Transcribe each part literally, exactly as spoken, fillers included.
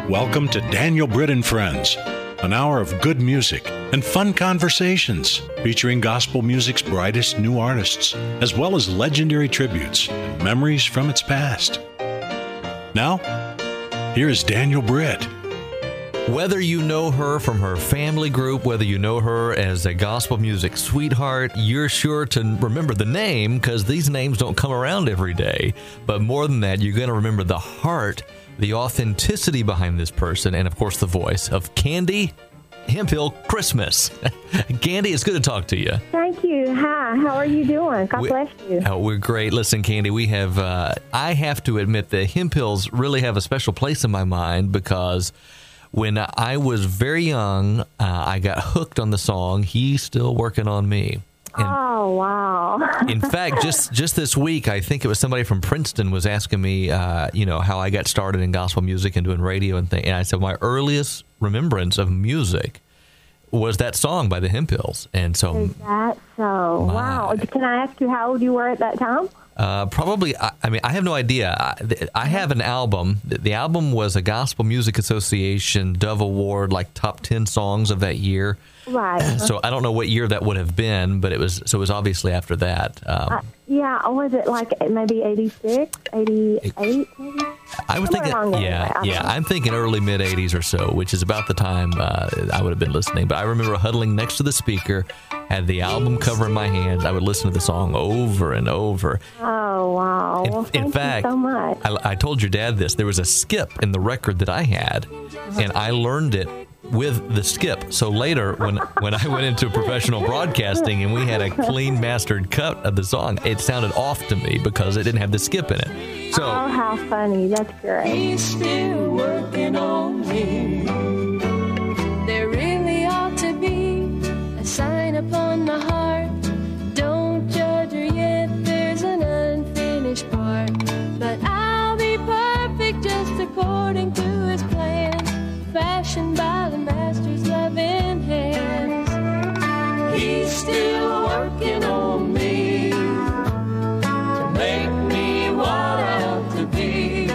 Welcome to Daniel Britt and Friends, an hour of good music and fun conversations featuring gospel music's brightest new artists, as well as legendary tributes and memories from its past. Now, here is Daniel Britt. Whether you know her from her family group, whether you know her as a gospel music sweetheart, you're sure to remember the name because these names don't come around every day. But more than that, you're going to remember the heart, the authenticity behind this person, and of course the voice of Candy Hemphill Christmas. Candy, it's good to talk to you. Thank you. Hi, how are you doing? God we, bless you. Oh, we're great. Listen, Candy, we have, uh, I have to admit the Hemphills really have a special place in my mind because when I was very young, uh, I got hooked on the song, He's Still Working on Me. And oh, wow. in fact, just, just this week, I think it was somebody from Princeton was asking me, uh, you know, how I got started in gospel music and doing radio and things. And I said, my earliest remembrance of music was that song by the Hemphills. And so, is that so? My, wow. Can I ask you how old you were at that time? Uh, probably, I, I mean, I have no idea. I, I have an album. The, the album was a Gospel Music Association Dove Award, like top ten songs of that year. Right. So I don't know what year that would have been, but it was, so it was obviously after that. Um, uh, yeah, was it like maybe eighty-six, eighty-eight, maybe? I was thinking, yeah, yeah, I'm thinking early mid-eighties or so, which is about the time uh, I would have been listening. But I remember huddling next to the speaker, had the album cover in my hands. I would listen to the song over and over. Oh, wow. In, well, thank in fact, you so much. I, I told your dad this. There was a skip in the record that I had, and I learned it with the skip. So later, when when I went into professional broadcasting and we had a clean mastered cut of the song, it sounded off to me because it didn't have the skip in it. So, oh, how funny. That's great. He's still working on me. There really ought to be a sign upon my heart. Don't judge her yet, there's an unfinished part. But I'll be perfect just according to his plan, fashioned by the master's loving hands. He's still working on me to make me what I ought to be.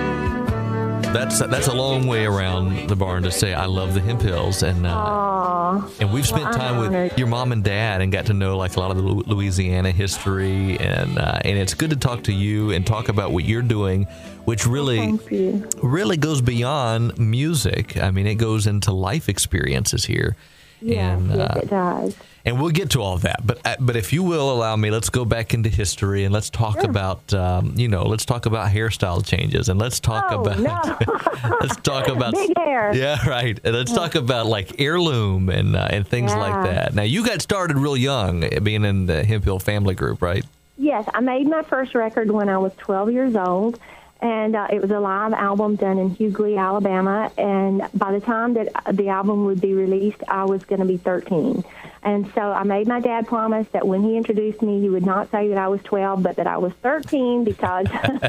That's that's a long way around the barn to say I love the Hemphills, and uh, and we've spent well, time with your mom and dad and got to know like a lot of the Louisiana history, and uh, and it's good to talk to you and talk about what you're doing, which really really goes beyond music. I mean, it goes into life experiences here. Yes, and, yes, uh, it does. And we'll get to all that, but uh, but if you will allow me, let's go back into history and let's talk sure. about um, you know let's talk about hairstyle changes and let's talk oh, about no. let's talk about big hair. Yeah, right. And let's talk about like heirloom and uh, and things yeah. like that. Now you got started real young, being in the Hemphill family group, right? Yes, I made my first record when I was twelve years old. And uh, it was a live album done in Hughley, Alabama. And by the time that the album would be released, I was going to be thirteen. And so I made my dad promise that when he introduced me, he would not say that I was twelve, but that I was thirteen because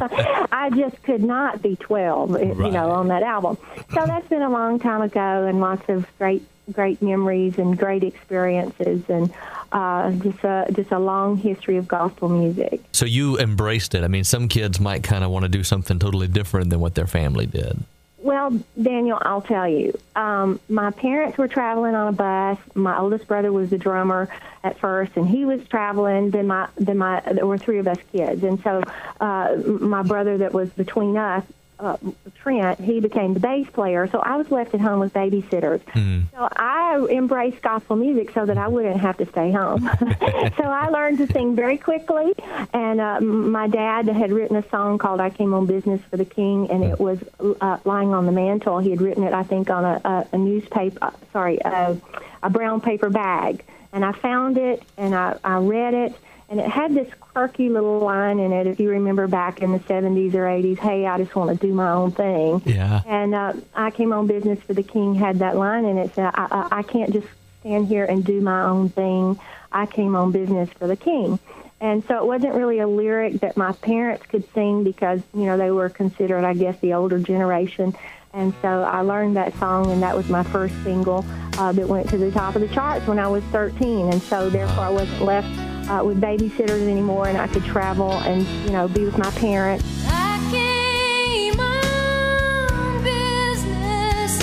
I just could not be twelve, right. you know, on that album. So that's been a long time ago, and lots of great, great memories and great experiences, and uh, just a just a long history of gospel music. So you embraced it. I mean, some kids might kind of want to do something totally different than what their family did. Well, Daniel, I'll tell you. Um, my parents were traveling on a bus. My oldest brother was the drummer at first, and he was traveling. Then my, then my, there were three of us kids, and so uh, my brother that was between us, uh, Trent, he became the bass player. So I was left at home with babysitters. Mm. So I embraced gospel music so that I wouldn't have to stay home. So I learned to sing very quickly. And uh, my dad had written a song called "I Came on Business for the King," and it was uh, lying on the mantle. He had written it, I think, on a, a, a newspaper, uh, sorry, a, a brown paper bag. And I found it, and I, I read it. And it had this quirky little line in it, if you remember back in the seventies or eighties, hey, I just want to do my own thing. Yeah. And uh, I Came on Business for the King had that line in it. Said, I, I, I can't just stand here and do my own thing. I came on business for the King. And so it wasn't really a lyric that my parents could sing because, you know, they were considered, I guess, the older generation. And so I learned that song, and that was my first single uh, that went to the top of the charts when I was thirteen. And so therefore I wasn't left Uh, with babysitters anymore, and I could travel and, you know, be with my parents. I came on business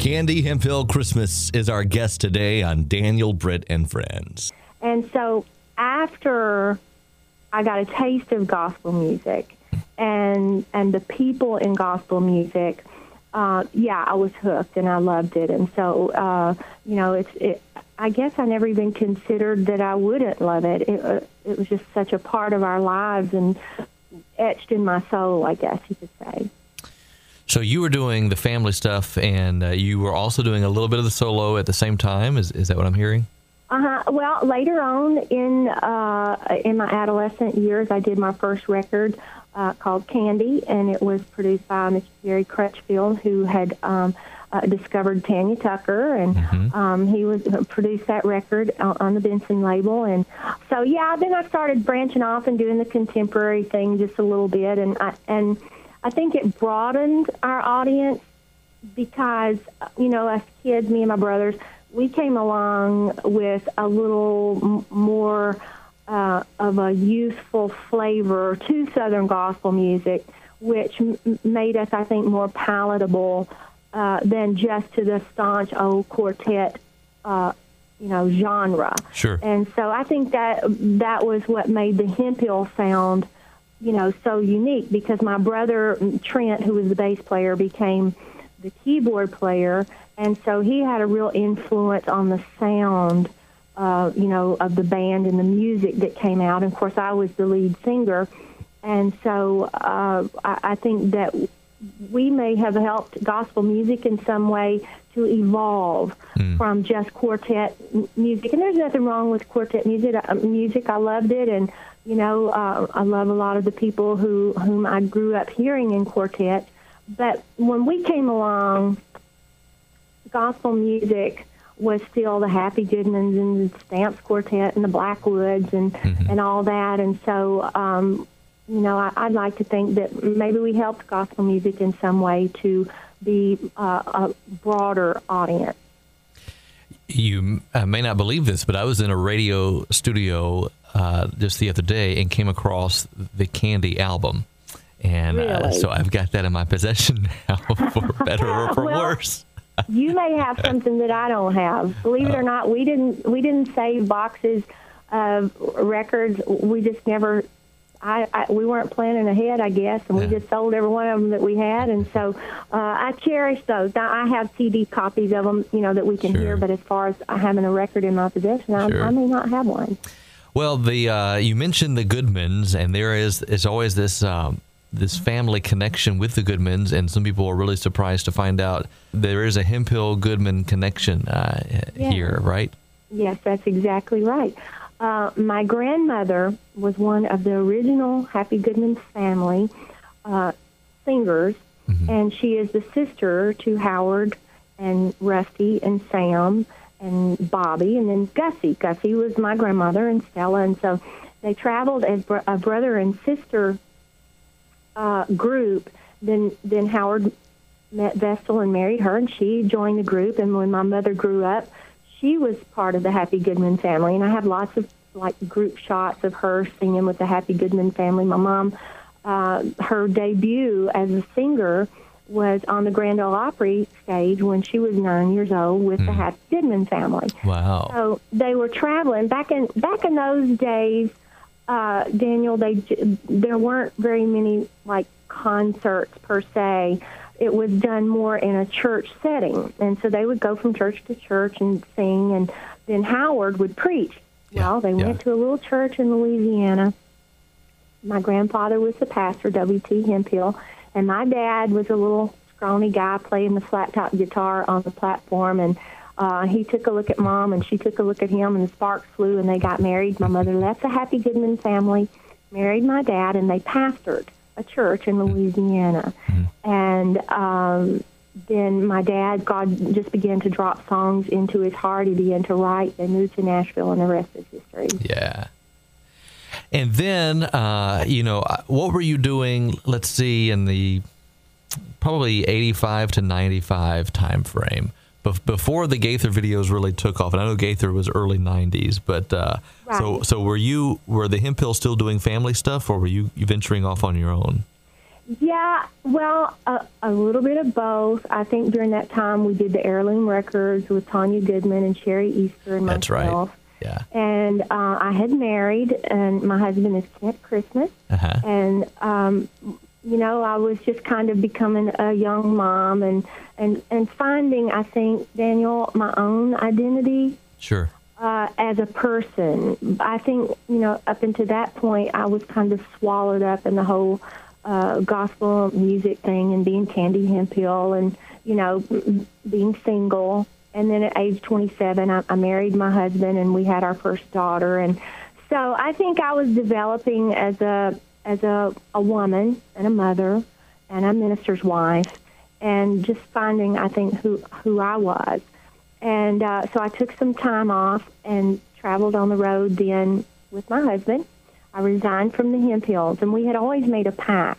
Candy Hemphill Christmas is our guest today on Daniel, Britt, and Friends. And so after I got a taste of gospel music and and the people in gospel music, uh, yeah, I was hooked and I loved it. And so, uh, you know, it's it, I guess I never even considered that I wouldn't love it. It, uh, it was just such a part of our lives and etched in my soul, I guess you could say. So you were doing the family stuff, and uh, you were also doing a little bit of the solo at the same time. Is is that what I'm hearing? Uh-huh. Well, later on in uh, in my adolescent years, I did my first record uh, called Candy, and it was produced by Mister Jerry Crutchfield, who had um, uh, discovered Tanya Tucker, and mm-hmm. um, he was uh, produced that record on, on the Benson label. And so, yeah, then I started branching off and doing the contemporary thing just a little bit, and I, and I think it broadened our audience because, you know, as kids, me and my brothers, we came along with a little m- more uh, of a youthful flavor to Southern gospel music, which m- made us, I think, more palatable uh, than just to the staunch old quartet, uh, you know, genre. Sure. And so I think that that was what made the Hemphill sound, you know, so unique, because my brother Trent, who was the bass player, became the keyboard player, and so he had a real influence on the sound, uh, you know, of the band and the music that came out. And of course, I was the lead singer, and so uh, I, I think that we may have helped gospel music in some way to evolve mm. from just quartet m- music. And there's nothing wrong with quartet music. Uh, music, I loved it, and you know, uh, I love a lot of the people who whom I grew up hearing in quartet. But when we came along, gospel music was still the Happy Goodmans and the Stamps Quartet and the Blackwoods and, mm-hmm. and all that. And so, um, you know, I, I'd like to think that maybe we helped gospel music in some way to be uh, a broader audience. You uh, may not believe this, but I was in a radio studio uh, just the other day and came across the Candy album. And really? uh, so I've got that in my possession now, for better or for well, worse. You may have something that I don't have. Believe it or not, we didn't we didn't save boxes of records. We just never. I, I we weren't planning ahead, I guess, and we yeah. just sold every one of them that we had. And so uh, I cherish those. Now, I have C D copies of them, you know, that we can sure. hear. But as far as having a record in my possession, I, sure. I may not have one. Well, the uh, you mentioned the Goodmans, and there is is always this. Um, this family connection with the Goodmans, and some people are really surprised to find out there is a Hemphill Goodman connection uh, yeah. here, right? Yes, that's exactly right. Uh, my grandmother was one of the original Happy Goodman family uh, singers, mm-hmm. and she is the sister to Howard and Rusty and Sam and Bobby, and then Gussie. Gussie was my grandmother and Stella, and so they traveled as br- a brother and sister Uh, group. Then then Howard met Vestal and married her, and she joined the group. And when my mother grew up, she was part of the Happy Goodman family. And I have lots of like group shots of her singing with the Happy Goodman family. My mom, uh, her debut as a singer was on the Grand Ole Opry stage when she was nine years old with mm. the Happy Goodman family. Wow! So they were traveling back in back in those days. Uh, Daniel, they there weren't very many like concerts per se. It was done more in a church setting, and so they would go from church to church and sing, and then Howard would preach. Yeah, well, they yeah. went to a little church in Louisiana. My grandfather was the pastor, W T Hemphill, and my dad was a little scrawny guy playing the flat top guitar on the platform, and Uh, he took a look at Mom, and she took a look at him, and the sparks flew, and they got married. My mother left the Happy Goodman family, married my dad, and they pastored a church in Louisiana. Mm-hmm. And um, then my dad, God just began to drop songs into his heart. He began to write. They moved to Nashville, and the rest is history. Yeah. And then, uh, you know, what were you doing, let's see, in the probably eighty-five to ninety-five time frame? Before the Gaither videos really took off, and I know Gaither was early nineties, but uh, right. so so were you were the Hemphill still doing family stuff, or were you venturing off on your own? Yeah, well, a, a little bit of both. I think during that time we did the Heirloom Records with Tanya Goodman and Sherry Easter and That's myself. right. Yeah. And uh, I had married, and my husband is Kent Christmas. Uh-huh. And, um, you know, I was just kind of becoming a young mom and, and, and finding, I think, Daniel, my own identity. Sure. Uh, as a person. I think, you know, up until that point, I was kind of swallowed up in the whole uh, gospel music thing and being Candy Hemphill and, you know, being single. And then at age twenty-seven, I, I married my husband and we had our first daughter. And so I think I was developing as a as a, a woman and a mother and a minister's wife and just finding, I think, who, who I was. And uh, so I took some time off and traveled on the road then with my husband. I resigned from the Hemphills, and we had always made a pact,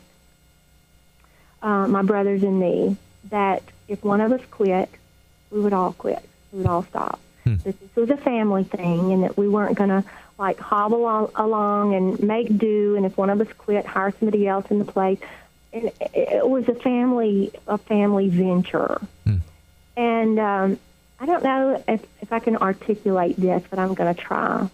uh, my brothers and me, that if one of us quit, we would all quit. We would all stop. Hmm. That this was a family thing, and that we weren't going to, like, hobble al- along and make do, and if one of us quit, hire somebody else in the place. And it, it was a family, a family venture. Hmm. And um, I don't know if, if I can articulate this, but I'm going to try.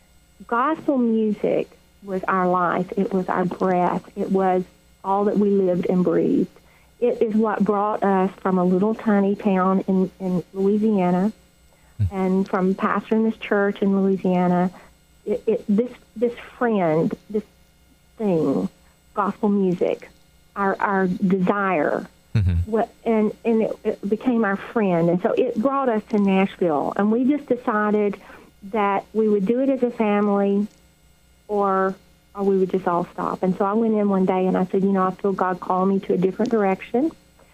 Gospel music was our life. It was our breath. It was all that we lived and breathed. It is what brought us from a little tiny town in, in Louisiana and from pastoring this church in Louisiana. It, it, this this friend, this thing, gospel music, our, our desire, Mm-hmm. what, and, and it, it became our friend. And so it brought us to Nashville. And we just decided that we would do it as a family or or we would just all stop. And so I went in one day and I said, you know, I feel God calling me to a different direction.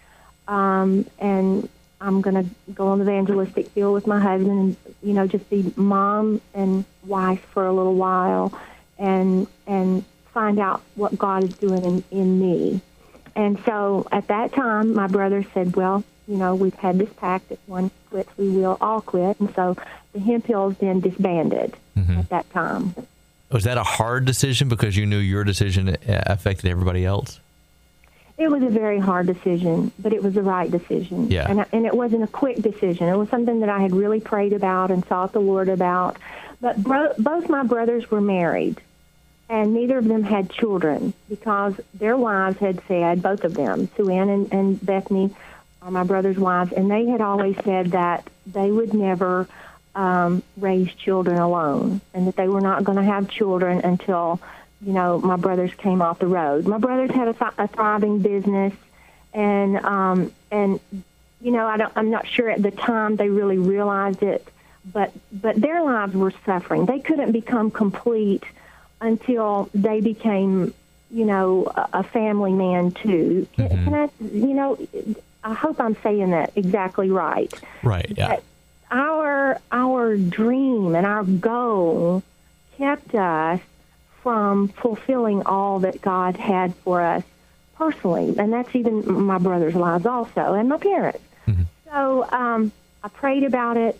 Um, and I'm going to go on the evangelistic field with my husband and, you know, just be mom and wife for a little while and and find out what God is doing in, in me. And so at that time, my brother said, well, you know, we've had this pact that one quits, we will all quit. And so the Hemphills then disbanded mm-hmm. at that time. Was that a hard decision because you knew your decision affected everybody else? It was a very hard decision, but it was the right decision. Yeah. And, and it wasn't a quick decision. It was something that I had really prayed about and sought the Lord about. But bro- both my brothers were married, and neither of them had children because their wives had said, both of them, Sue Ann and, and Bethany are my brother's wives, and they had always said that they would never um, raise children alone and that they were not going to have children until, you know, my brothers came off the road. My brothers had a, th- a thriving business, and, um, and you know, I don't, I'm not sure at the time they really realized it, but, but their lives were suffering. They couldn't become complete until they became, you know, a, a family man, too. Can, mm-hmm. can I, you know, I hope I'm saying that exactly right. Right, yeah. But our, our dream and our goal kept us from fulfilling all that God had for us personally. And that's even my brother's lives also, and my parents. Mm-hmm. So um, I prayed about it,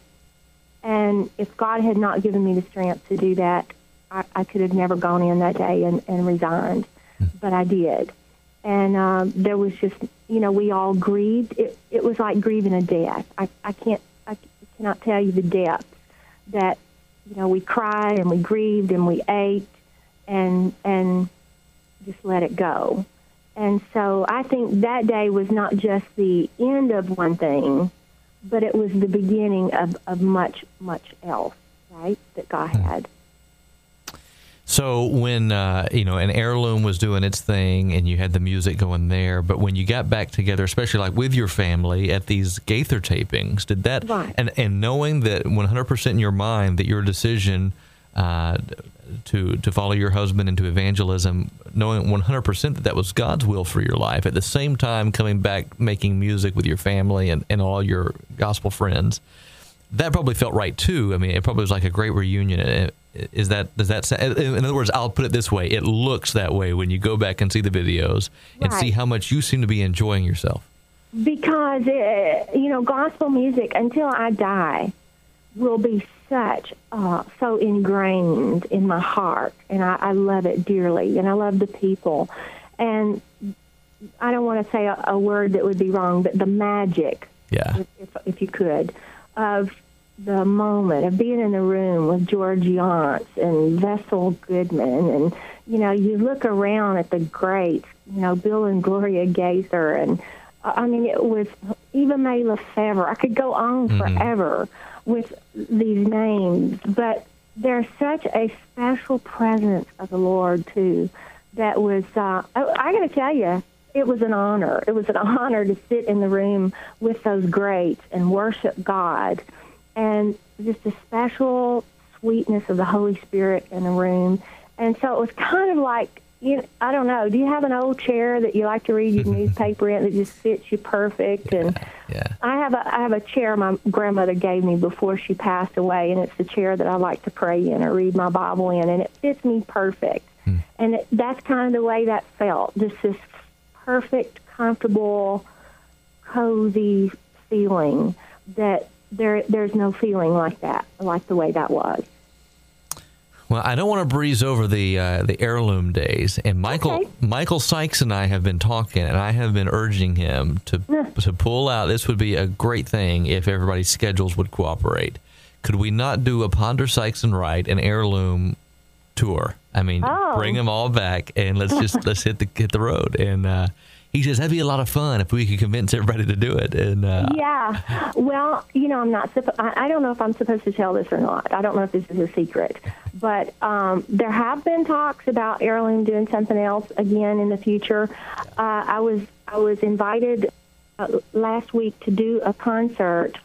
and if God had not given me the strength to do that, I, I could have never gone in that day and, and resigned, but I did. And uh, there was just, you know, we all grieved. It, it was like grieving a death. I, I can't, I cannot tell you the depth that, you know, we cried and we grieved and we ached and and just let it go. And so I think that day was not just the end of one thing, but it was the beginning of, of much, much else, right, that God had. So when, uh, you know, an Heirloom was doing its thing and you had the music going there, but when you got back together, especially like with your family at these Gaither tapings, did that, right. and, and knowing that one hundred percent in your mind that your decision uh, to to follow your husband into evangelism, knowing one hundred percent that that was God's will for your life, at the same time coming back making music with your family and, and all your gospel friends, that probably felt right too. I mean, it probably was like a great reunion. Is that, does that sound, in other words, I'll put it this way, it looks that way when you go back and see the videos and right. see how much you seem to be enjoying yourself. Because, it, you know, gospel music, until I die, will be such, uh, so ingrained in my heart, and I, I love it dearly, and I love the people. And I don't want to say a, a word that would be wrong, but the magic, yeah, if, if, if you could, of the moment of being in the room with George Yonts and Vessel Goodman, and you know, you look around at the greats, you know, Bill and Gloria Gaither, and I mean, it was Eva Mae Lefevre. I could go on mm-hmm. forever with these names, but there's such a special presence of the Lord too. That was, uh, I, I got to tell you, it was an honor. It was an honor to sit in the room with those greats and worship God. And just a special sweetness of the Holy Spirit in the room. And so it was kind of like, you know, I don't know, do you have an old chair that you like to read your newspaper in that just fits you perfect? Yeah, and yeah. I have a I have a chair my grandmother gave me before she passed away, and it's the chair that I like to pray in or read my Bible in, and it fits me perfect. Hmm. And it, that's kind of the way that felt, just this perfect, comfortable, cozy feeling that there there's no feeling like that, like the way that was. Well, I don't want to breeze over the uh, the heirloom days, and Michael Okay. Michael Sykes and I have been talking, and I have been urging him to to pull out. This would be a great thing if everybody's schedules would cooperate. Could we not do a Ponder Sykes and Wright an heirloom tour? I mean, Oh. bring them all back, and let's just let's hit the hit the road. And uh, he says that'd be a lot of fun if we could convince everybody to do it. And uh, Yeah. Well, you know, I'm not. Suppo- I, I don't know if I'm supposed to tell this or not. I don't know if this is a secret, but um, there have been talks about Heirloom doing something else again in the future. Uh, I was I was invited uh, last week to do a concert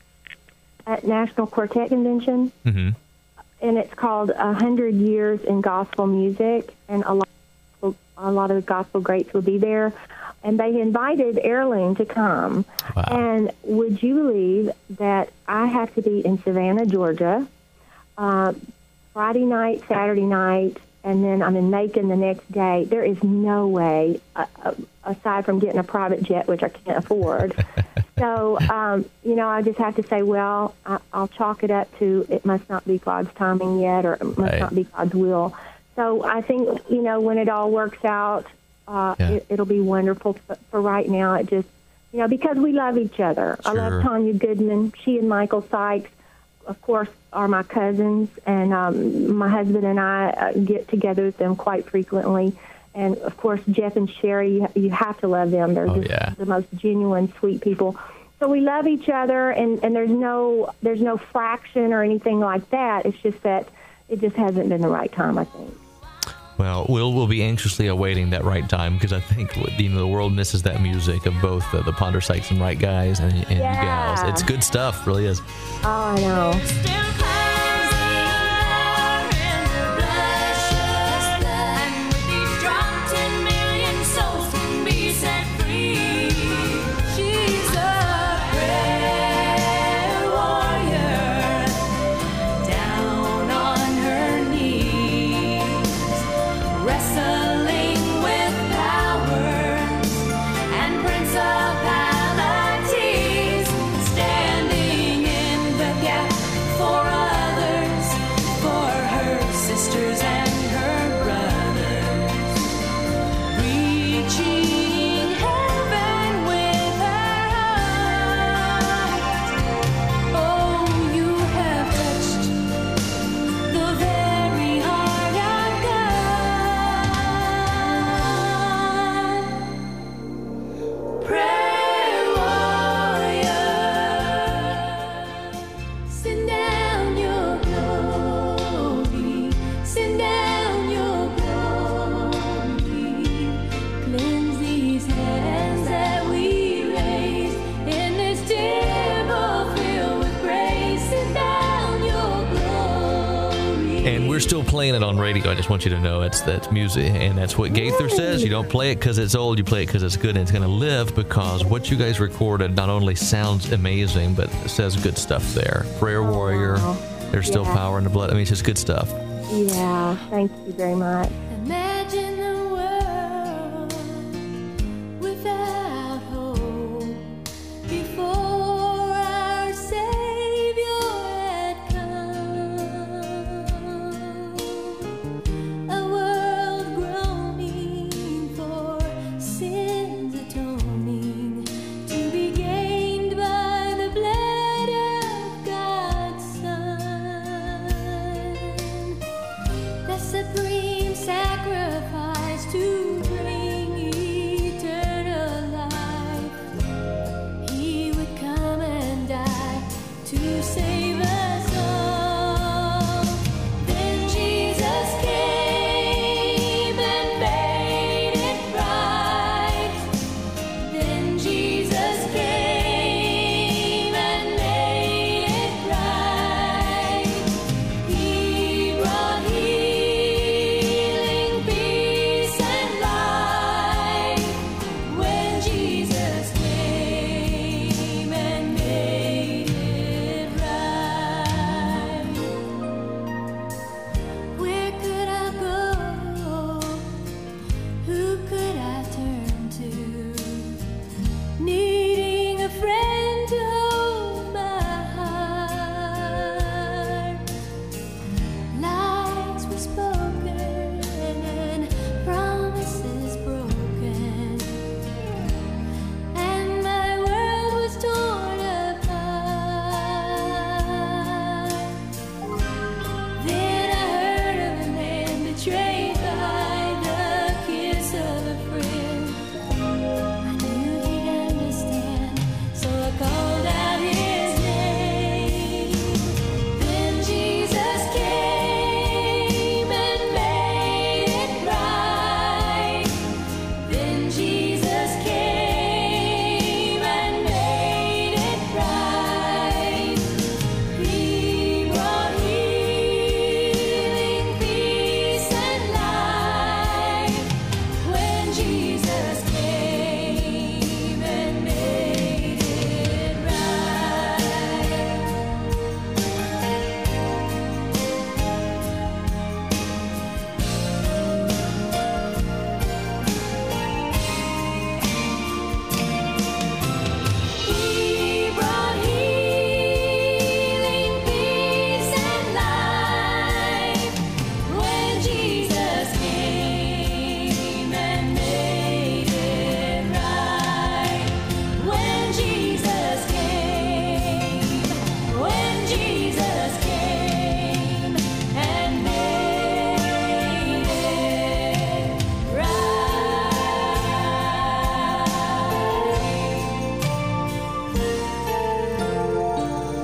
at National Quartet Convention, mm-hmm. and it's called A Hundred Years in Gospel Music, and a lot a lot of the gospel greats will be there. And they invited Heirloom to come. Wow. And would you believe that I have to be in Savannah, Georgia, uh, Friday night, Saturday night, and then I'm in Macon the next day? There is no way, uh, uh, aside from getting a private jet, which I can't afford. So, um, you know, I just have to say, well, I, I'll chalk it up to it must not be God's timing yet, or it must Right. not be God's will. So I think, you know, when it all works out, uh, Yeah. it, it'll be wonderful. For, for right now, it just, you know, because we love each other. I Sure. love Tanya Goodman. She and Michael Sykes, of course, are my cousins, and um, my husband and I uh, get together with them quite frequently. And, of course, Jeff and Sherry, you, you have to love them. They're Oh, just yeah. the most genuine, sweet people. So we love each other, and, and there's no there's no fraction or anything like that. It's just that it just hasn't been the right time, I think. Well, we'll we'll be anxiously awaiting that right time, because I think you know the world misses that music of both the, the Ponder Sykes and Wright guys and, and Yeah. you gals. It's good stuff, really is. Oh, I know. Still cleansing in the precious blood, and with each drop, ten million souls can be set free. She's a prayer warrior, down on her knees, wrestling with powers and principalities, standing in the gap for others, for her sisters and her brothers, reaching heaven with her heart. Oh, you have touched the very heart of God. Prayer warrior, send down your glory, send down your glory, cleanse these hands that we raise in this temple filled with grace, send down your glory. And we're still playing it on radio. I just want you to know it's that's music, and that's what Gaither says. You don't play it because it's old, you play it because it's good, and it's going to live because what you guys recorded not only sounds amazing, but it says good stuff there. Prayer warrior, there's still Yeah. power in the blood. I mean, it's just good stuff. Yeah, thank you very much. Imagine a world without hope before our Savior had come. A world groaning for sin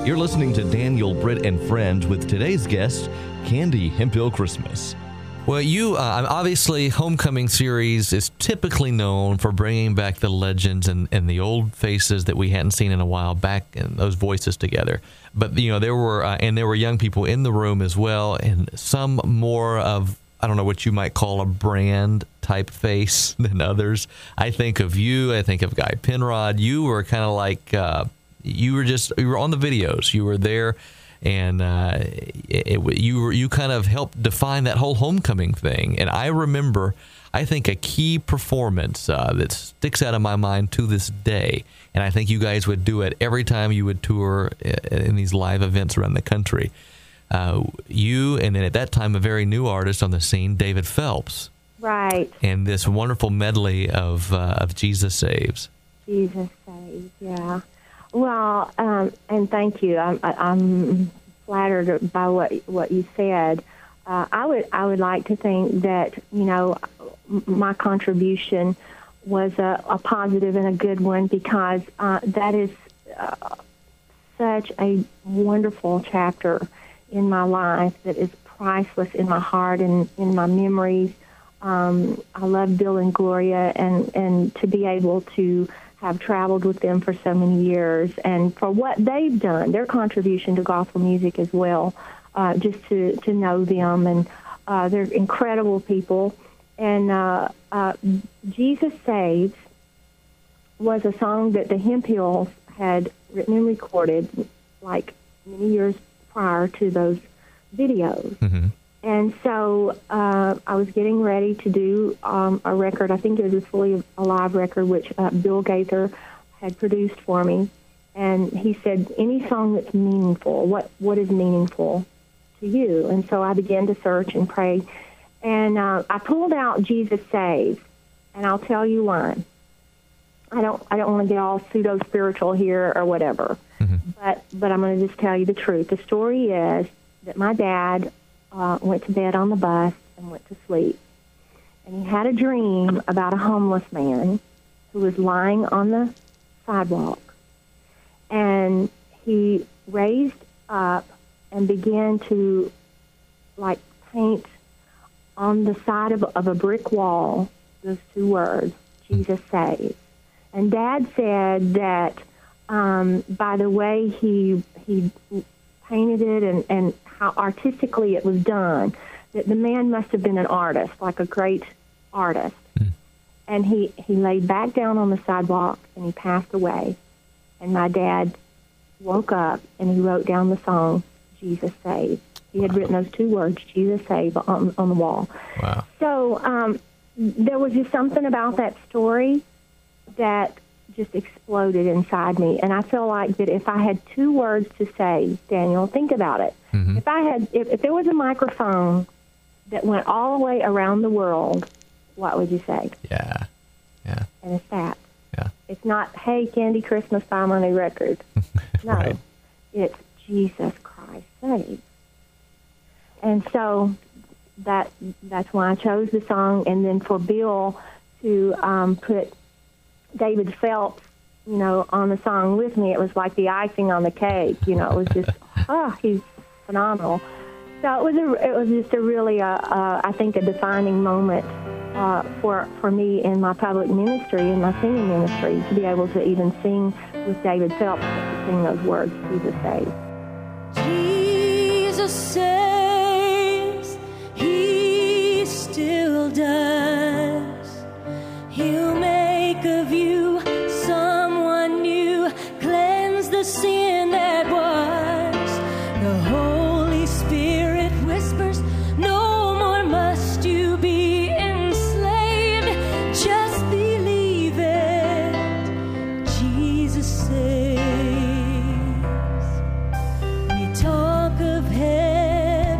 You're listening to Daniel, Britt, and Friends with today's guest, Candy Hemphill Christmas. Well, you, uh, obviously, Homecoming series is typically known for bringing back the legends and, and the old faces that we hadn't seen in a while, back and those voices together. But, you know, there were, uh, and there were young people in the room as well, and some more of, I don't know what you might call a brand type face than others. I think of you, I think of Guy Penrod. You were kind of like, uh, you were just, you were on the videos, you were there. And uh, it, it, you were, you kind of helped define that whole homecoming thing. And I remember, I think, a key performance uh, that sticks out of my mind to this day. And I think you guys would do it every time you would tour in these live events around the country. Uh, you, and then at that time, a very new artist on the scene, David Phelps. Right. And this wonderful medley of uh, of Jesus Saves. Jesus Saves, yeah. Well, um, and thank you. I'm, I'm flattered by what what you said. Uh, I would I would like to think that, you know, my contribution was a, a positive and a good one, because uh, that is uh, such a wonderful chapter in my life that is priceless in my heart and in my memories. Um, I love Bill and Gloria, and, and to be able to have traveled with them for so many years, and for what they've done, their contribution to gospel music as well, uh, just to, to know them. And uh, they're incredible people. And uh, uh, Jesus Saves was a song that the Hemphills had written and recorded like many years prior to those videos. Mm-hmm. And so uh, I was getting ready to do um, a record. I think it was a Fully Alive record, which uh, Bill Gaither had produced for me. And he said, any song that's meaningful, what what is meaningful to you? And so I began to search and pray. And uh, I pulled out Jesus Saves, and I'll tell you why. I don't I don't want to get all pseudo-spiritual here or whatever, mm-hmm. but, but I'm going to just tell you the truth. The story is that my dad Uh, went to bed on the bus and went to sleep. And he had a dream about a homeless man who was lying on the sidewalk. And he raised up and began to, like, paint on the side of, of a brick wall those two words, Jesus Saves. And Dad said that um, by the way he he painted it and, and how artistically it was done, that the man must have been an artist, like a great artist. Mm. And he, he laid back down on the sidewalk, and he passed away. And my dad woke up, and he wrote down the song, Jesus Saves. He had wow. written those two words, Jesus Save, on, on the wall. Wow. So um, there was just something about that story that just exploded inside me. And I feel like that if I had two words to say, Daniel, think about it. Mm-hmm. If I had, if, if there was a microphone that went all the way around the world, what would you say? Yeah, yeah. And it's that. Yeah. It's not, hey, Candy Christmas, buy my new record. No. Right. It's Jesus Christ Saves. And so that that's why I chose the song. And then for Bill to um, put David Phelps, you know, on the song with me, it was like the icing on the cake. You know, it was just, oh, he's phenomenal. So it was a, it was just a really, uh, uh, I think, a defining moment uh, for for me in my public ministry, in my singing ministry, to be able to even sing with David Phelps, to sing those words, Jesus Saves. Jesus saves, he still does. He'll make of you someone new, cleanse the sin that was. The Holy Spirit whispers, no more must you be enslaved. Just believe it, Jesus saves. We talk of heaven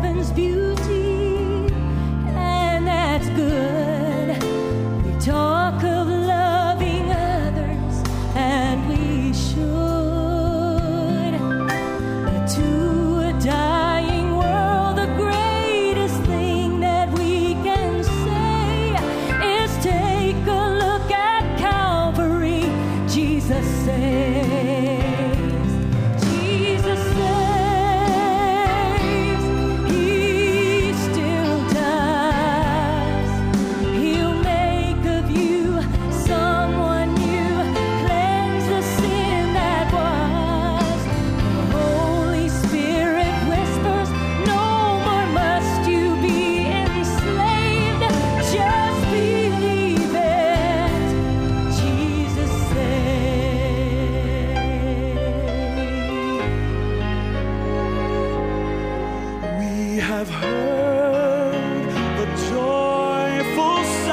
I've heard the joyful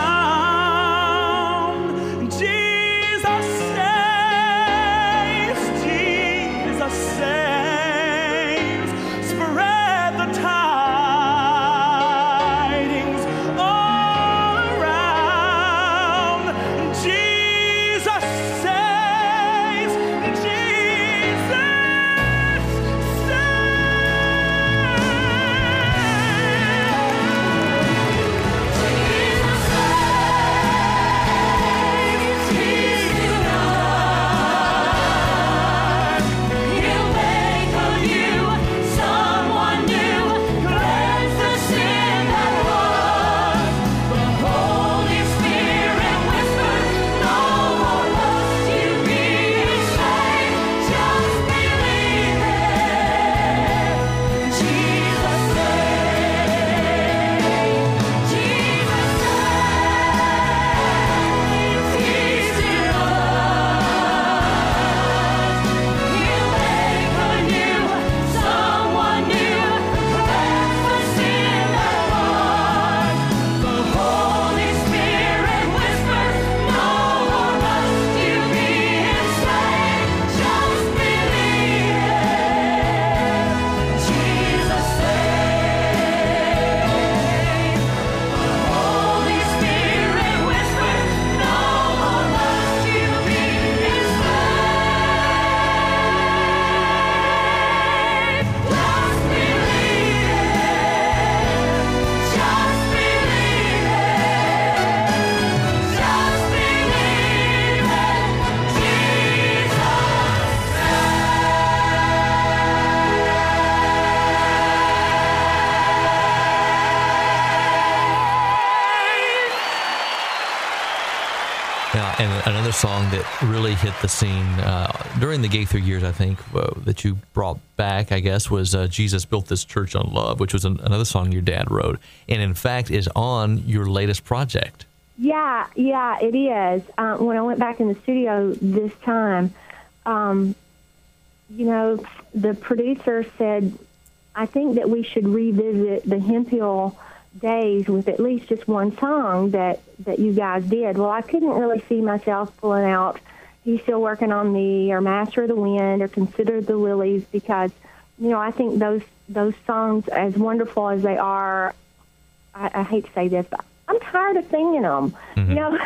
sound. Jesus saves, Jesus saves. Spread the tidings all around. Jesus saves, Jesus And another song that really hit the scene uh, during the Gaither years, I think, uh, that you brought back, I guess, was uh, Jesus Built This Church on Love, which was an, another song your dad wrote, and in fact is on your latest project. Yeah, yeah, it is. Uh, when I went back in the studio this time, um, you know, the producer said, I think that we should revisit the Hemphill days with at least just one song that, that you guys did. Well, I couldn't really see myself pulling out He's Still Working on Me or Master of the Wind or Consider the Lilies, because, you know, I think those those songs, as wonderful as they are, I, I hate to say this, but I'm tired of singing them. Mm-hmm. You know,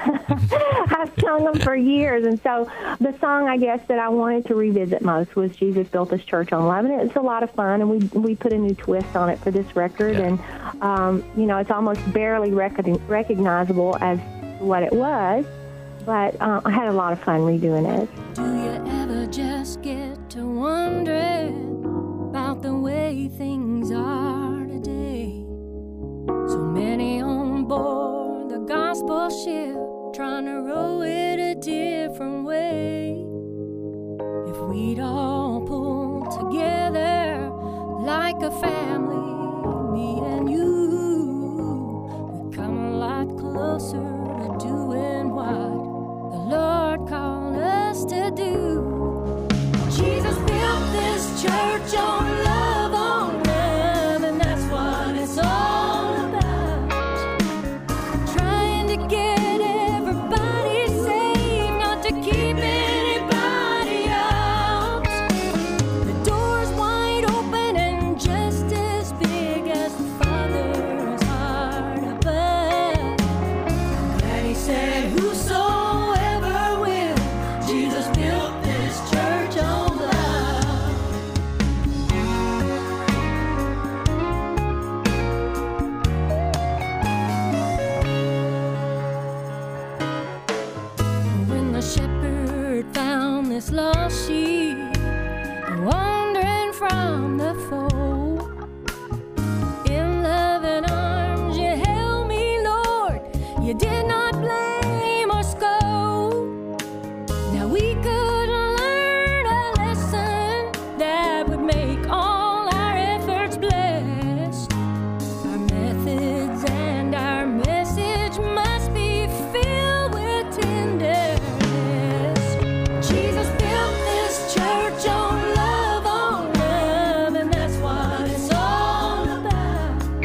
I've sung them for years. And so the song, I guess, that I wanted to revisit most was Jesus Built This Church on Love. And it's a lot of fun, and we we put a new twist on it for this record. Yeah. And, um, you know, it's almost barely rec- recognizable as what it was. But uh, I had a lot of fun redoing it. Do you ever just get to wondering about the way things are today? So many on board the gospel ship, trying to row it a different way. If we'd all pull together like a family, me and you, we'd come a lot closer to doing what the Lord called us to do. Jesus built this church on love, on love, and that's what it's all about. Trying to get everybody saved, not to keep anybody out. The door's wide open and just as big as the Father's heart above. I'm glad he said, whosoever will, Jesus built this church on love. When the shepherd found this lost sheep wandering from the fold, in loving arms you held me, Lord. You did not blame or scold. Now we could learn a lesson that would make all our efforts blessed. Our methods and our message must be filled with tenderness. Jesus built this church on love, on love, and that's what it's all about.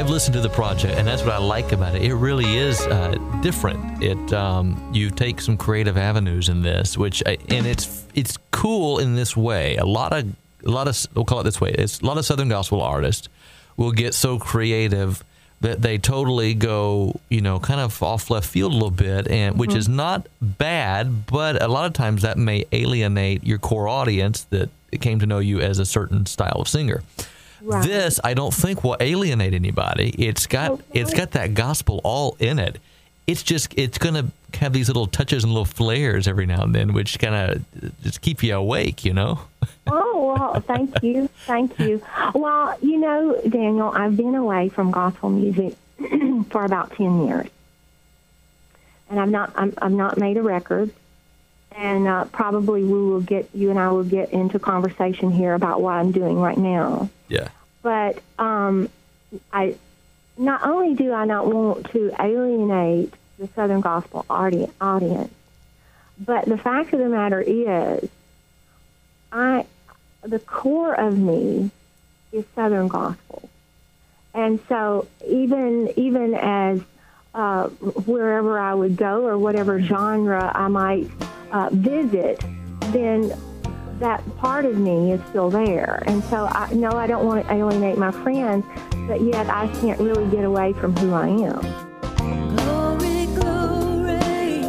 I've listened to the project, and that's what I like about it. It really is uh, different. It um, you take some creative avenues in this, which I, and it's it's cool in this way. A lot of a lot of we'll call it this way. It's a lot of Southern gospel artists will get so creative that they totally go, you know, kind of off left field a little bit, and which mm-hmm. is not bad, but a lot of times that may alienate your core audience that came to know you as a certain style of singer. Right. This, I don't think, will alienate anybody. It's got okay. it's got that gospel all in it. It's just it's going to have these little touches and little flares every now and then, which kind of just keep you awake, you know. Oh, well, thank you, thank you. Well, you know, Daniel, I've been away from gospel music for about ten years, and I've not I'm, I've not made a record. And uh, probably we will get, you and I will get into conversation here about what I'm doing right now. Yeah. But um, I, not only do I not want to alienate the Southern gospel audience, but the fact of the matter is, I, the core of me is Southern gospel. And so even even as uh, wherever I would go or whatever genre I might Uh, visit, then that part of me is still there. And so, I, no, I don't want to alienate my friends, but yet I can't really get away from who I am. Glory, glory,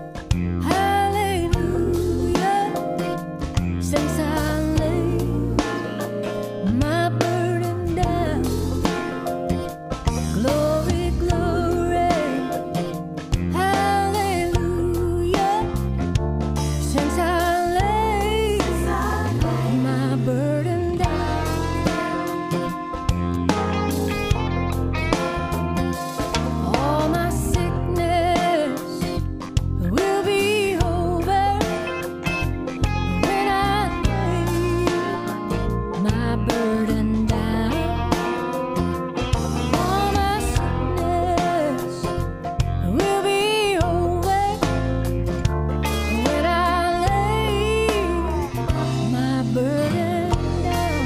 hallelujah. Since I laid my burden down, glory, glory, hallelujah. Since I laid my burden down, all my sickness will be over when I lay my burden down. All my sickness will be over when I lay my burden down.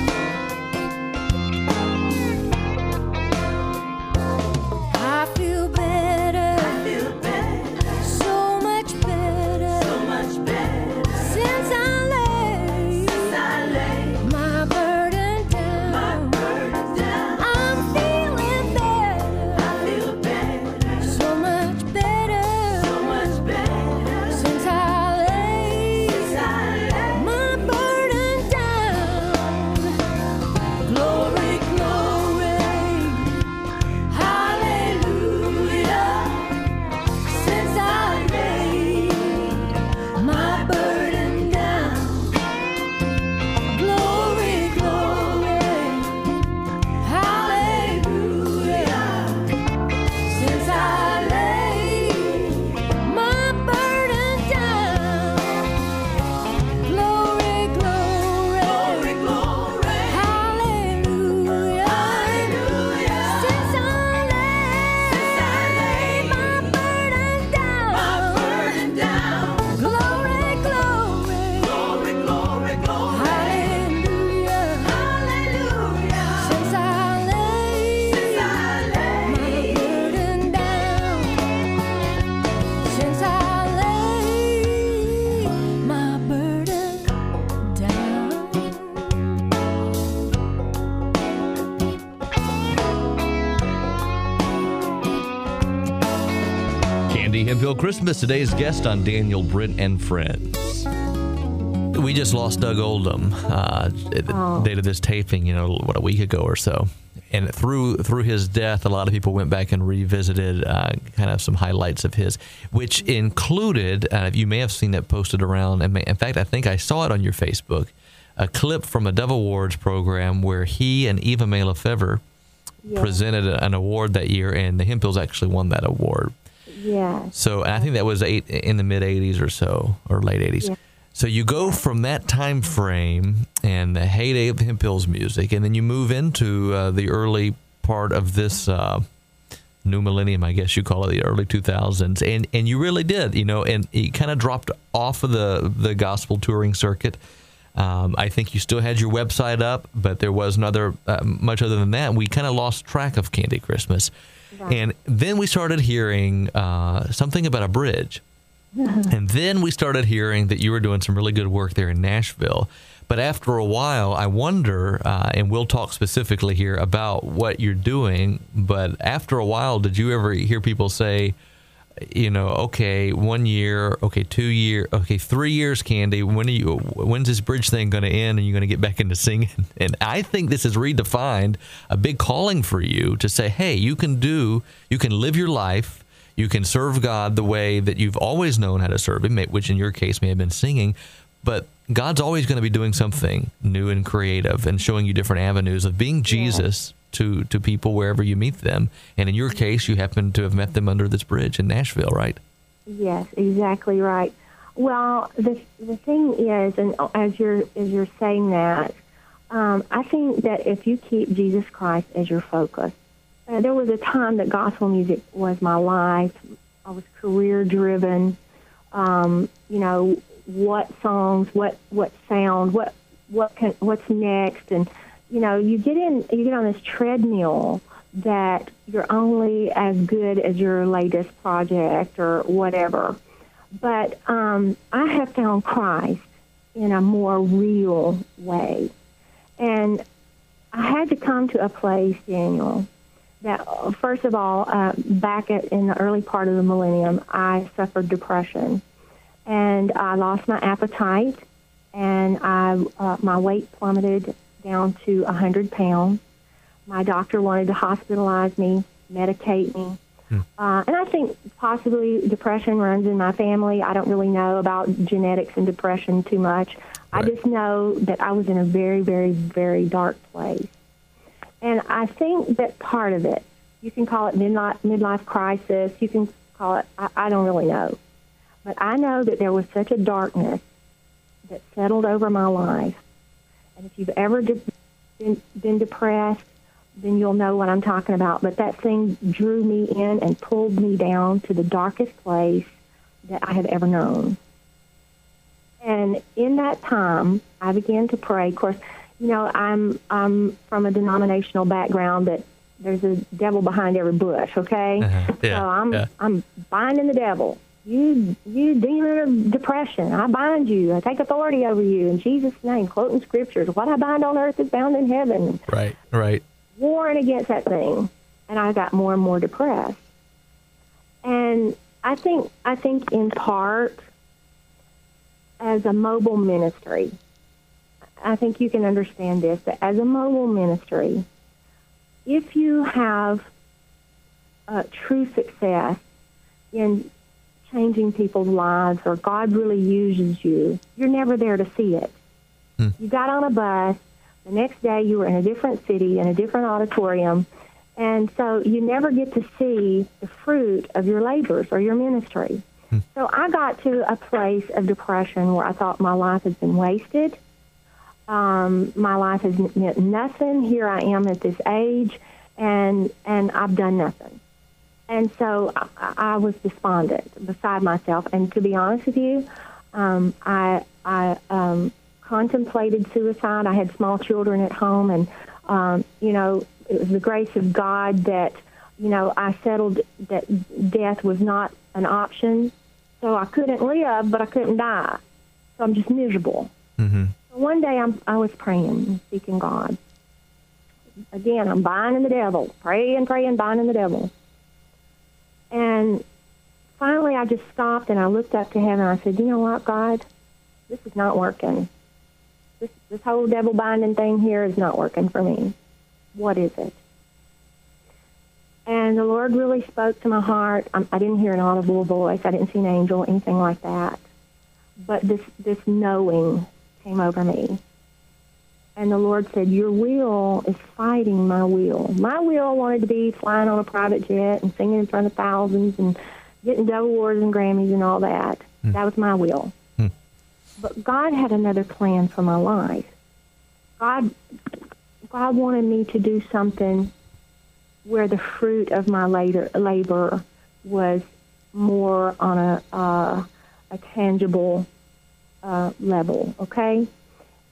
I feel better, so much better, since I laid my burden down. I'm feeling better, so much better, since I laid my burden down. Glory, glory, hallelujah. Since I laid my burden down. Glory, glory, hallelujah. Since I laid my burden down. Glory, glory, hallelujah. Since I laid my burden down. Glory, glory, hallelujah. Since I laid my burden down. Since I laid my burden down. Candy Hemphill Christmas, today's guest on Daniel, Britt, and Friends. We just lost Doug Oldham uh, at the Oh. date of this taping, you know, what, a week ago or so. And through through his death, a lot of people went back and revisited uh, kind of some highlights of his, which included, uh, you may have seen it posted around, and may, in fact, I think I saw it on your Facebook, a clip from a Dove Awards program where he and Eva Mae Lefevre Yeah. presented an award that year, and the Hemphills actually won that award. Yes. So and I think that was eight, in the mid eighties or so, or late eighties. Yeah. So you go from that time frame and the heyday of Hemphill's music, and then you move into uh, the early part of this uh, new millennium, I guess you call it, the early two thousands, and and you really did, you know, and you kind of dropped off of the the gospel touring circuit. Um, I think you still had your website up, but there wasn't other, uh, much other than that. We kind of lost track of Candy Christmas. Right. And then we started hearing uh, something about a bridge. And then we started hearing that you were doing some really good work there in Nashville. But after a while, I wonder, uh, and we'll talk specifically here about what you're doing, but after a while, did you ever hear people say, you know, okay, one year, okay, two year, okay, three years, Candy, when are you, when's this bridge thing going to end and you're going to get back into singing? And I think this has redefined a big calling for you to say, hey, you can do, you can live your life, you can serve God the way that you've always known how to serve Him, which in your case may have been singing, but God's always going to be doing something new and creative and showing you different avenues of being Jesus yeah. to, to people wherever you meet them. And in your case, you happen to have met them under this bridge in Nashville, right? Yes, exactly right. Well, the the thing is, and as you're as you're saying that, um, I think that if you keep Jesus Christ as your focus, uh, there was a time that gospel music was my life. I was career driven. Um, you know, what songs, what what sound, what what can, what's next, and you know, you get in, you get on this treadmill that you're only as good as your latest project or whatever. But um, I have found Christ in a more real way, and I had to come to a place, Daniel, that first of all, uh, back at, in the early part of the millennium, I suffered depression. And I lost my appetite, and I uh, my weight plummeted down to one hundred pounds. My doctor wanted to hospitalize me, medicate me. Hmm. Uh, and I think possibly depression runs in my family. I don't really know about genetics and depression too much. Right. I just know that I was in a very, very, very dark place. And I think that part of it, you can call it midlife, midlife crisis, you can call it, I, I don't really know. But I know that there was such a darkness that settled over my life. And if you've ever de- been, been depressed, then you'll know what I'm talking about. But that thing drew me in and pulled me down to the darkest place that I have ever known. And in that time, I began to pray. Of course, you know, I'm I'm from a denominational background that there's a devil behind every bush, okay? Uh-huh. Yeah, so I'm yeah. I'm binding the devil. You, you demon of depression, I bind you. I take authority over you in Jesus' name, quoting scriptures. What I bind on earth is bound in heaven. Right, right. Warring against that thing, and I got more and more depressed. And I think, I think in part, as a mobile ministry, I think you can understand this, that as a mobile ministry, if you have uh, true success in changing people's lives, or God really uses you, you're never there to see it. Hmm. You got on a bus, the next day you were in a different city, in a different auditorium, and so you never get to see the fruit of your labors or your ministry. Hmm. So I got to a place of depression where I thought my life has been wasted. Um, my life has meant nothing. Here I am at this age, and and I've done nothing. And so I, I was despondent, beside myself. And to be honest with you, um, I, I um, contemplated suicide. I had small children at home, and, um, you know, it was the grace of God that, you know, I settled that death was not an option. So I couldn't live, but I couldn't die. So I'm just miserable. Mm-hmm. So one day I'm, I was praying, seeking God. Again, I'm binding the devil, praying, praying, binding the devil. And finally, I just stopped and I looked up to heaven. I said, you know what, God? This is not working. This, this whole devil binding thing here is not working for me. What is it? And the Lord really spoke to my heart. I, I didn't hear an audible voice. I didn't see an angel, anything like that. But this, this knowing came over me. And the Lord said, your will is fighting my will. My will wanted to be flying on a private jet and singing in front of thousands and getting Dove Awards and Grammys and all that. Mm. That was my will. Mm. But God had another plan for my life. God, God wanted me to do something where the fruit of my later labor was more on a, uh, a tangible uh, level, okay?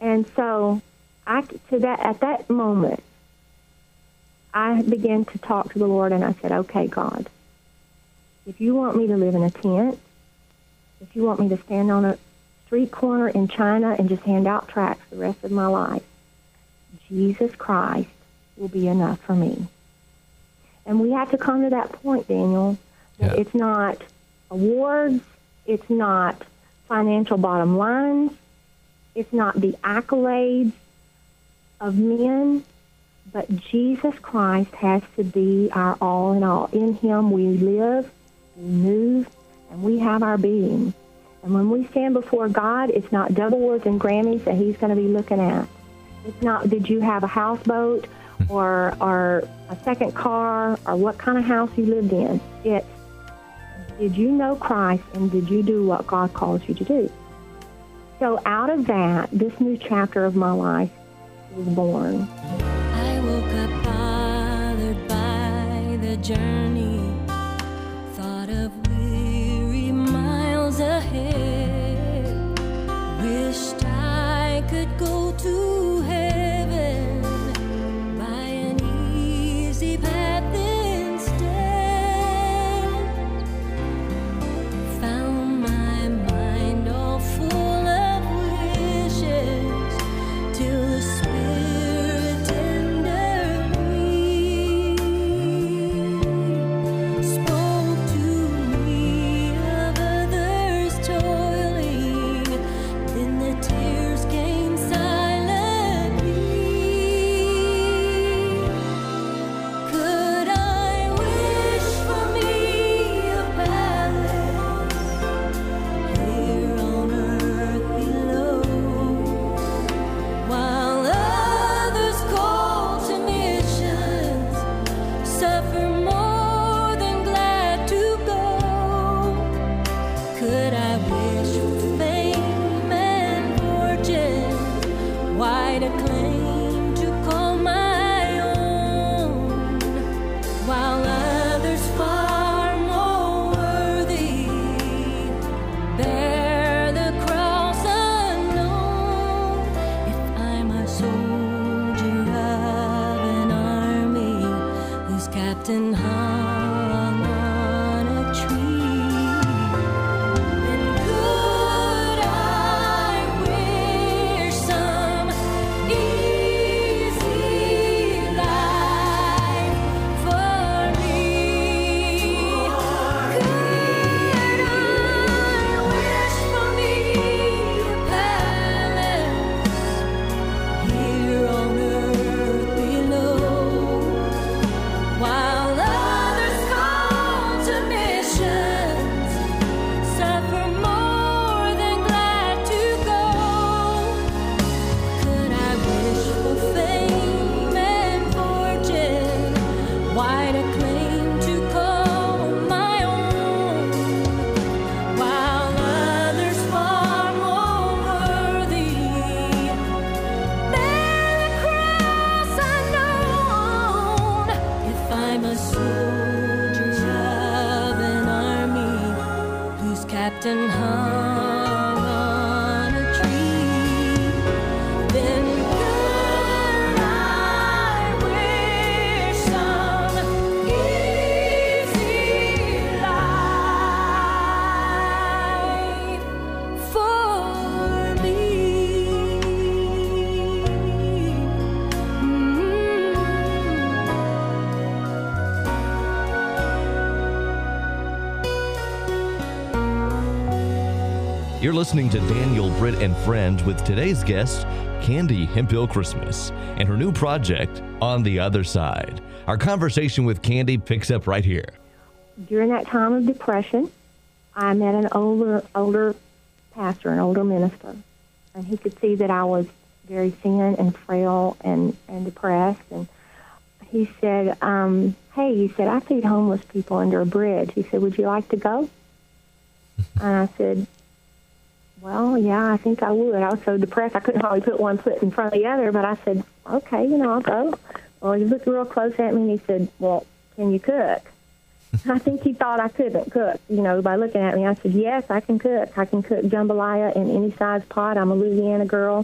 And so I, to that, at that moment, I began to talk to the Lord, and I said, okay, God, if you want me to live in a tent, if you want me to stand on a street corner in China and just hand out tracts the rest of my life, Jesus Christ will be enough for me. And we have to come to that point, Daniel, that Yeah. it's not awards, it's not financial bottom lines, it's not the accolades of men, but Jesus Christ has to be our all in all. In him we live, we move, and we have our being. And when we stand before God, it's not double awards and Grammys that he's going to be looking at. It's not, did you have a houseboat or, or a second car or what kind of house you lived in. It's, did you know Christ and did you do what God calls you to do? So out of that, this new chapter of my life was born. I woke up bothered by the journey, thought of weary miles ahead, wished I could go to heaven by an easy path instead, found my mind all full of wishes till the Spirit tenderly spoke to me of others toiling. Then the tears came silently. Could I wish for me a palace here on earth below, while others call to missions, suffer more than glad to go? Could I wish for fame and fortune, wide acclaim to call my own, while others far more worthy bear the cross unknown? If I'm a soldier of an army whose captain hung on a tree, then could I wish some easy life for me? Could I wish for me a palace here on earth below, while others call to missions, suffer more than glad to go? Could I wish for fame and fortune, wide acclaim to call my own, while others far more worthy bear the cross unknown? If I'm a soldier of an army whose captain hung on a tree, then could I wish some easy life for me? You're listening to Daniel, Britt, and Friends with today's guest, Candy Hemphill Christmas, and her new project, On the Other Side. Our conversation with Candy picks up right here. During that time of depression, I met an older older pastor, an older minister, and he could see that I was very thin and frail and, and depressed. And he said, um, hey, he said, I feed homeless people under a bridge. He said, would you like to go? And I said, well, yeah, I think I would. I was so depressed I couldn't hardly put one foot in front of the other, but I said, okay, you know, I'll go. Well, he looked real close at me and he said, well, can you cook? I think he thought I couldn't cook, you know, by looking at me. I said, yes, I can cook. I can cook jambalaya in any size pot. I'm a Louisiana girl.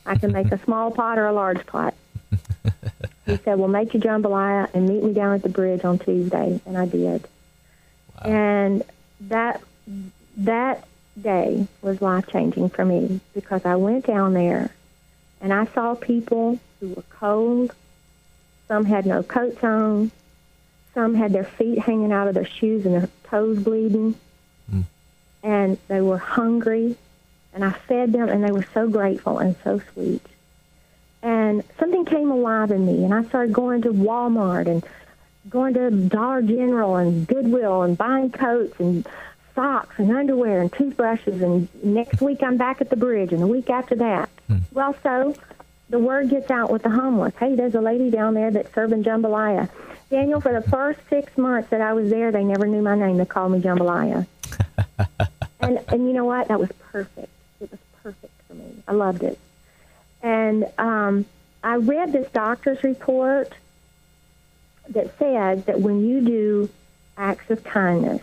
I can make a small pot or a large pot. He said, well, make your jambalaya and meet me down at the bridge on Tuesday. And I did. Wow. And that that day was life-changing for me because I went down there and I saw people who were cold. Some had no coats on. Some had their feet hanging out of their shoes and their toes bleeding. Mm. And they were hungry. And I fed them, and they were so grateful and so sweet. And something came alive in me, and I started going to Walmart and going to Dollar General and Goodwill and buying coats and socks and underwear and toothbrushes. And next week I'm back at the bridge, and the week after that. Hmm. Well, so the word gets out with the homeless. Hey, there's a lady down there that's serving jambalaya. Daniel, for the first six months that I was there, they never knew my name. They called me jambalaya. and and you know what? That was perfect. It was perfect for me. I loved it. And um, I read this doctor's report that said that when you do acts of kindness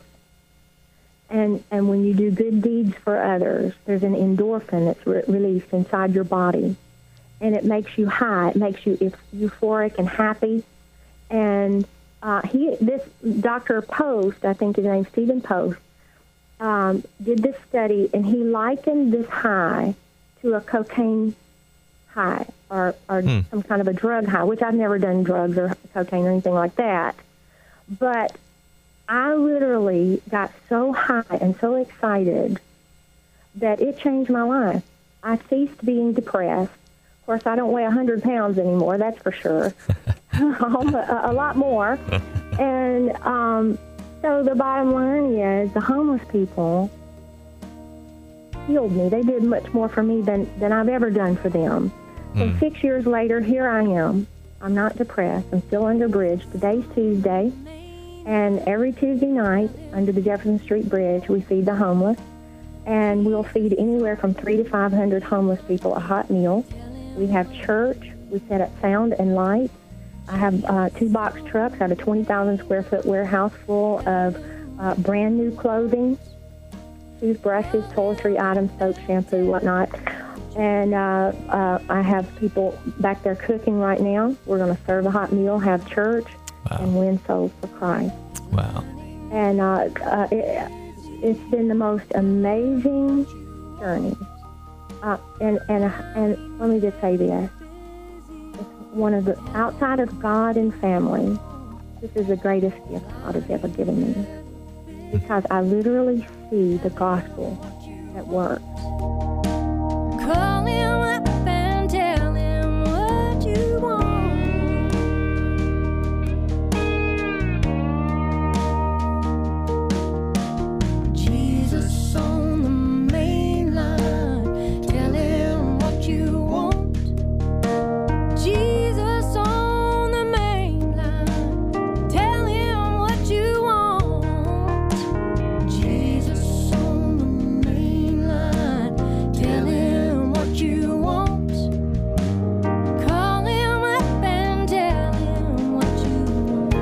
and, and when you do good deeds for others, there's an endorphin that's re- released inside your body. And it makes you high. It makes you euphoric and happy. And uh, he, this Doctor Post, I think his name's Stephen Post, Um, did this study, and he likened this high to a cocaine high or, or hmm. some kind of a drug high, which I've never done drugs or cocaine or anything like that. But I literally got so high and so excited that it changed my life. I ceased being depressed. Of course, I don't weigh one hundred pounds anymore, that's for sure. a, a lot more. And um So the bottom line is the homeless people healed me. They did much more for me than, than I've ever done for them. So mm. six years later, here I am. I'm not depressed. I'm still under bridge. Today's Tuesday. And every Tuesday night, under the Jefferson Street Bridge, we feed the homeless. And we'll feed anywhere from three to five hundred homeless people a hot meal. We have church. We set up sound and light. I have uh, two box trucks. I have a twenty thousand square foot warehouse full of uh, brand new clothing, toothbrushes, toiletry items, soap, shampoo, whatnot. And uh, uh, I have people back there cooking right now. We're going to serve a hot meal, have church, wow. and win souls for Christ. Wow. And uh, uh, it, it's been the most amazing journey. Uh, and, and, and let me just say this. One of the, outside of God and family, this is the greatest gift God has ever given me. Because I literally see the gospel at work. Call him up and tell him what you want. Jesus on the main line, tell him what you want. Jesus on the main line, tell him what you want. Jesus on the main line, tell him what you want. Call him up and tell him what you want.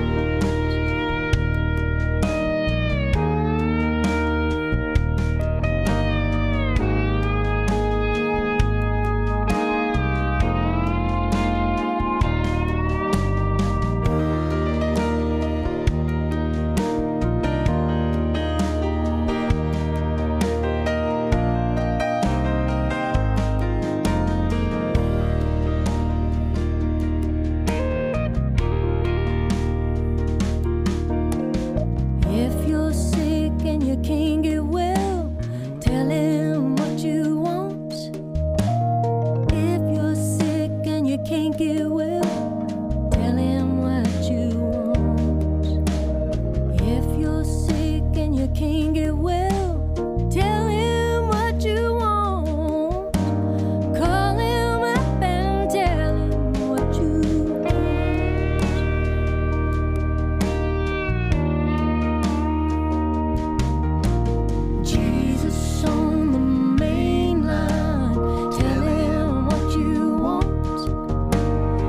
If you're sick and you can't get well, tell him what you want. If you're sick and you can't get well, tell him what you want. If you're sick and you can't get well, tell him what you want. Call him up and tell him what you want. Jesus on the main line, tell him what you want.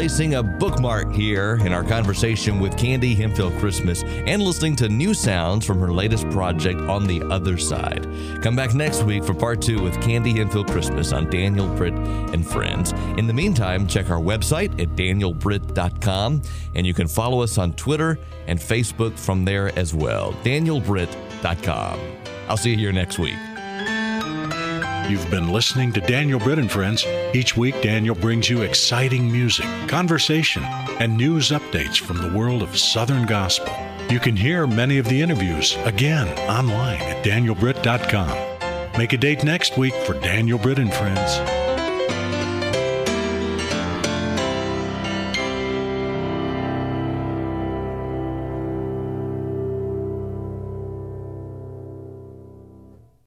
placing a bookmark here in our conversation with Candy Hemphill Christmas and listening to new sounds from her latest project, On the Other Side. Come back next week for part two with Candy Hemphill Christmas on Daniel Britt and Friends. In the meantime, check our website at daniel britt dot com, and you can follow us on Twitter and Facebook from there as well. daniel britt dot com. I'll see you here next week. You've been listening to Daniel Britt and Friends. Each week, Daniel brings you exciting music, conversation, and news updates from the world of Southern Gospel. You can hear many of the interviews again online at daniel britt dot com. Make a date next week for Daniel Britt and Friends.